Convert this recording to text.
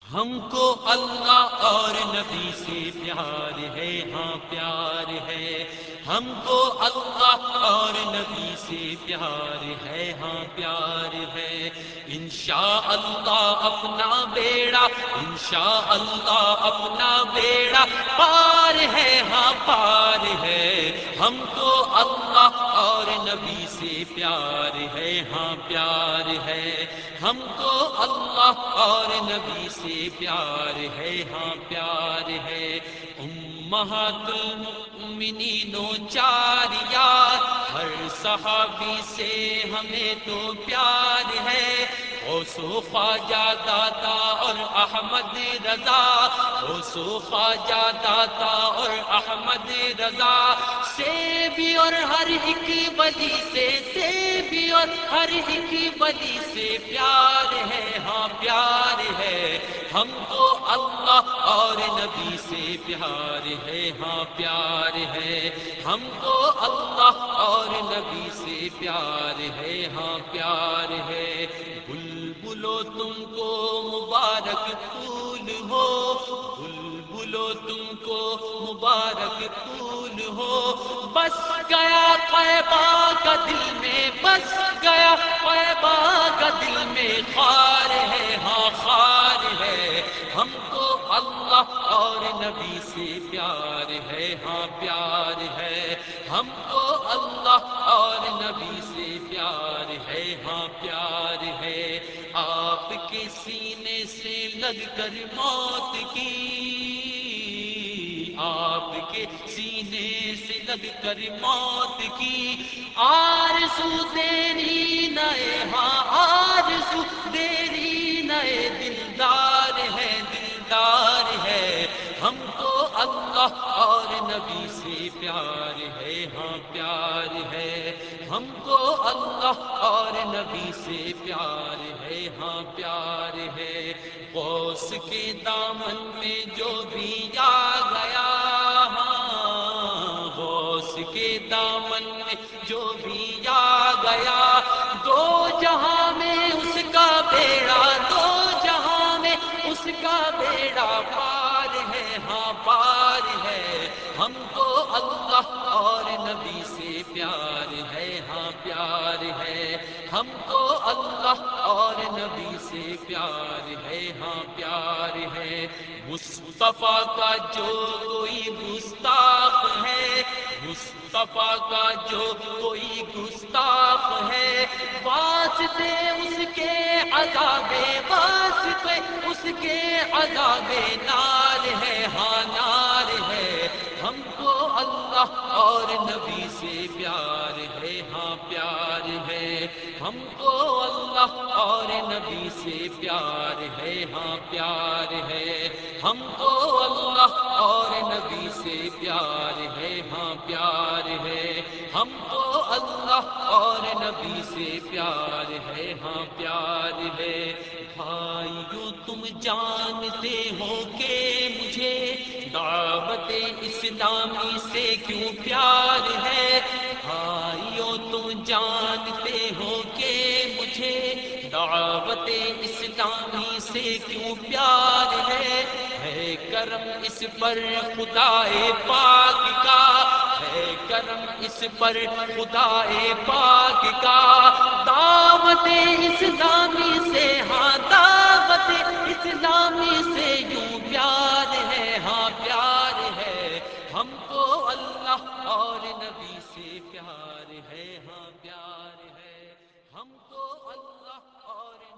ہم کو اللہ اور نبی سے پیار ہے، ہاں پیار ہے، ہم کو اللہ اور نبی سے پیار ہے، ہاں پیار ہے، انشاءاللہ اپنا بیڑا، انشاءاللہ اپنا بیڑا پار ہے، ہاں پار ہے، ہم کو اللہ اور نبی سے پیار ہے، ہاں پیار ہے، ہم کو اللہ اور نبی سے پیار ہے، ہاں پیار ہے، امہات المؤمنین و چار یار، ہر صحابی سے ہمیں تو پیار ہے، غوث و خواجہ داتا اور احمد رضا، غوث و خواجہ داتا اور احمد رضا سے بھی اور ہر ایک ولی سے بھی اور ہر ایک ولی سے پیار ہے، ہاں پیار ہے، ہم کو اللہ اور نبی سے پیار ہے، ہاں پیار ہے، ہم کو اللہ اور نبی سے پیار ہے، ہاں پیار ہے، بلبلو تم کو مبارک پھول ہو، بلبلو تم کو مبارک پھول ہو، بس گیا طیبہ کا دل میں، بس گیا طیبہ کا دل میں خار ہے، ہاں خار ہے، ہم کو اللہ اور نبی سے پیار ہے، ہاں پیار ہے، ہم کو اللہ اور نبی سے پیار ہے، ہاں پیار ہے، آپ کے سینے سے لگ کر موت کی، آپ کے سینے سے لگ کر موت کی آرزو تیری نئے، ہاں آرزو تیری نئے، دلدار ہے، دلدار ہے، ہم کو اللہ اور نبی سے پیار ہے، ہاں پیار ہے، ہم کو اللہ اور نبی سے پیار ہے، ہاں پیار ہے، غوث کے دامن میں جو بھی آ گیا، ہاں غوث کے دامن میں جو بھی آ گیا، دو جہاں میں اس کا بیڑا، دو جہاں میں اس کا بیڑا پار ہے، ہاں پار ہے، ہم کو اللہ اور نبی سے پیار ہے، ہاں پیار ہے، ہم کو اللہ اور نبی سے پیار ہے، ہاں پیار ہے، مصطفیٰ کا جو کوئی گستاخ ہے، مصطفیٰ کا جو کوئی گستاخ ہے، واسطے اس کے عذاب، واسطے اس کے عذاب نار ہے، ہاں نار ہے، ہم کو اللہ اور نبی سے پیار ہے، ہاں پیار ہے، ہم کو اللہ اور نبی سے پیار ہے، ہاں پیار ہے، ہم کو اللہ اور نبی سے پیار ہے، ہاں پیار ہے، ہم کو اللہ اور نبی سے پیار ہے، ہاں پیار ہے، بھائیو تم جانتے ہو کہ مجھے دعوت اسلامی سے کیوں پیار ہے، بھائیو تم جانتے ہو کہ مجھے دعوت اسلامی سے کیوں پیار ہے کرم اس پر خدائے پاک کا، ہے کرم اس پر خدائے پاک کا، دعوت اسلامی سے، ہاں دعوت اسلامی سے یوں پیار ہے، ہاں پیار ہے، ہم کو اللہ اور نبی سے پیار ہے، ہاں پیار ہے، ہم کو اللہ اور